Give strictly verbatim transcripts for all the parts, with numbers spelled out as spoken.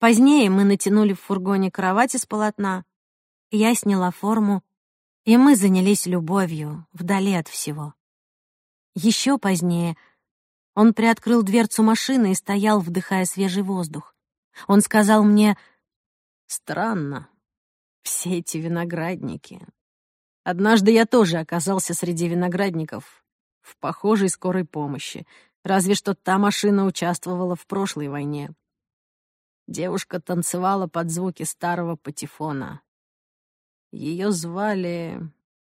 Позднее мы натянули в фургоне кровать из полотна, я сняла форму, и мы занялись любовью вдали от всего. Еще позднее он приоткрыл дверцу машины и стоял, вдыхая свежий воздух. Он сказал мне: «Странно, все эти виноградники. Однажды я тоже оказался среди виноградников в похожей скорой помощи, разве что та машина участвовала в прошлой войне. Девушка танцевала под звуки старого патефона. Ее звали...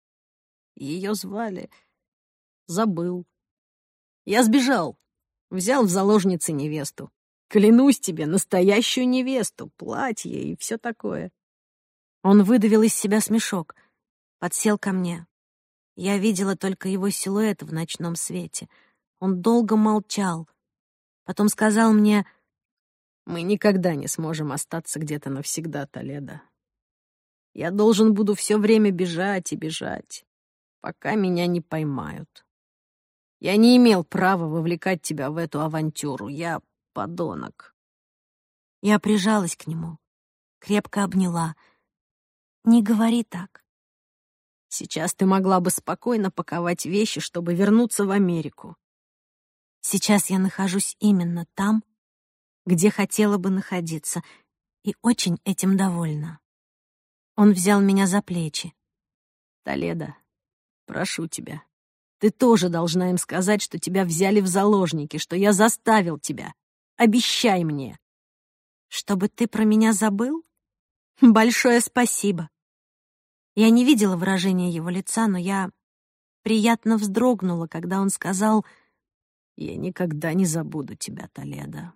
Ее звали... Забыл. Я сбежал, взял в заложницы невесту. Клянусь тебе, настоящую невесту, платье и все такое». Он выдавил из себя смешок, подсел ко мне. Я видела только его силуэт в ночном свете. Он долго молчал. Потом сказал мне: «Мы никогда не сможем остаться где-то навсегда, Толедо. Я должен буду все время бежать и бежать, пока меня не поймают. Я не имел права вовлекать тебя в эту авантюру. Я подонок». Я прижалась к нему, крепко обняла. «Не говори так. Сейчас ты могла бы спокойно паковать вещи, чтобы вернуться в Америку. Сейчас я нахожусь именно там, где хотела бы находиться, и очень этим довольна». Он взял меня за плечи. «Толедо, прошу тебя, ты тоже должна им сказать, что тебя взяли в заложники, что я заставил тебя. Обещай мне». «Чтобы ты про меня забыл? Большое спасибо». Я не видела выражения его лица, но я приятно вздрогнула, когда он сказал: «Я никогда не забуду тебя, Толедо.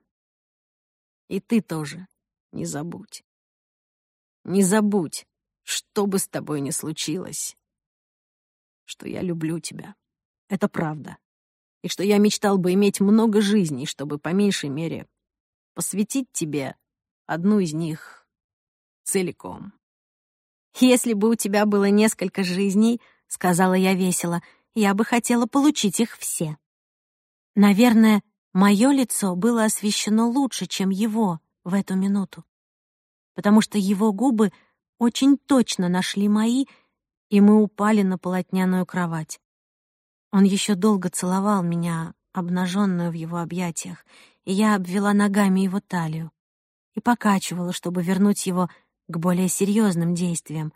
И ты тоже не забудь. Не забудь, что бы с тобой ни случилось, что я люблю тебя. Это правда. И что я мечтал бы иметь много жизней, чтобы, по меньшей мере, посвятить тебе одну из них целиком». «Если бы у тебя было несколько жизней, — сказала я весело, — я бы хотела получить их все». Наверное, мое лицо было освещено лучше, чем его в эту минуту, потому что его губы очень точно нашли мои, и мы упали на полотняную кровать. Он еще долго целовал меня, обнаженную в его объятиях, и я обвела ногами его талию и покачивала, чтобы вернуть его к более серьезным действиям.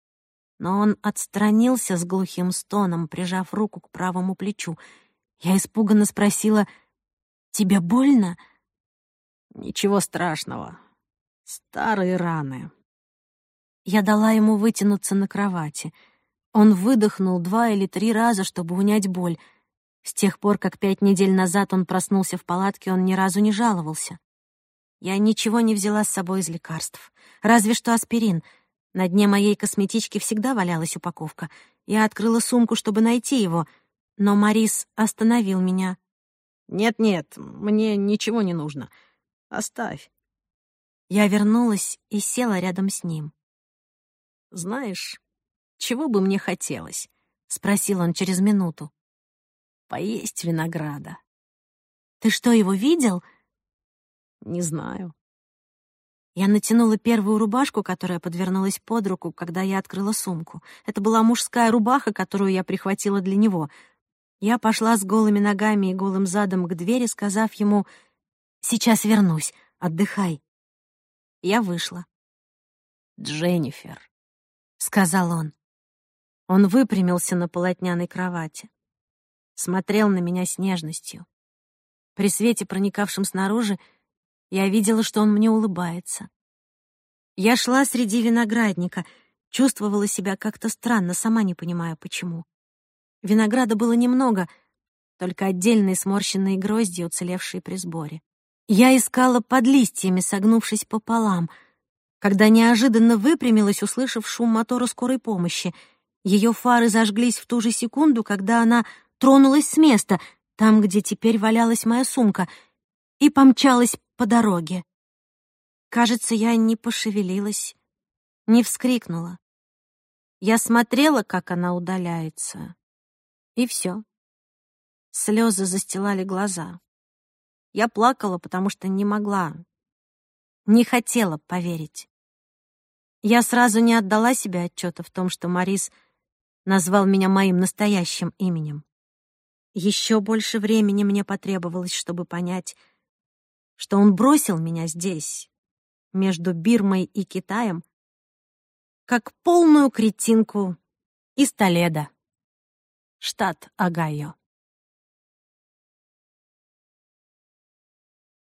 Но он отстранился с глухим стоном, прижав руку к правому плечу. Я испуганно спросила: «Тебе больно?» «Ничего страшного. Старые раны». Я дала ему вытянуться на кровати. Он выдохнул два или три раза, чтобы унять боль. С тех пор, как пять недель назад он проснулся в палатке, он ни разу не жаловался. Я ничего не взяла с собой из лекарств, разве что аспирин. На дне моей косметички всегда валялась упаковка. Я открыла сумку, чтобы найти его, но Морис остановил меня. «Нет-нет, мне ничего не нужно. Оставь». Я вернулась и села рядом с ним. «Знаешь, чего бы мне хотелось?» — спросил он через минуту. «Поесть винограда». «Ты что, его видел?» «Не знаю». Я натянула первую рубашку, которая подвернулась под руку, когда я открыла сумку. Это была мужская рубаха, которую я прихватила для него. Я пошла с голыми ногами и голым задом к двери, сказав ему: «Сейчас вернусь, отдыхай». Я вышла. «Дженнифер», — сказал он. Он выпрямился на полотняной кровати, смотрел на меня с нежностью. При свете, проникавшем снаружи, я видела, что он мне улыбается. Я шла среди виноградника, чувствовала себя как-то странно, сама не понимая, почему. Винограда было немного, только отдельные сморщенные грозди, уцелевшие при сборе. Я искала под листьями, согнувшись пополам, когда неожиданно выпрямилась, услышав шум мотора скорой помощи. Ее фары зажглись в ту же секунду, когда она тронулась с места, там, где теперь валялась моя сумка, и помчалась по дороге. Кажется, я не пошевелилась, не вскрикнула. Я смотрела, как она удаляется, и все. Слезы застилали глаза. Я плакала, потому что не могла, не хотела поверить. Я сразу не отдала себе отчета в том, что Морис назвал меня моим настоящим именем. Еще больше времени мне потребовалось, чтобы понять, что он бросил меня здесь, между Бирмой и Китаем, как полную кретинку из Толедо, штат Огайо.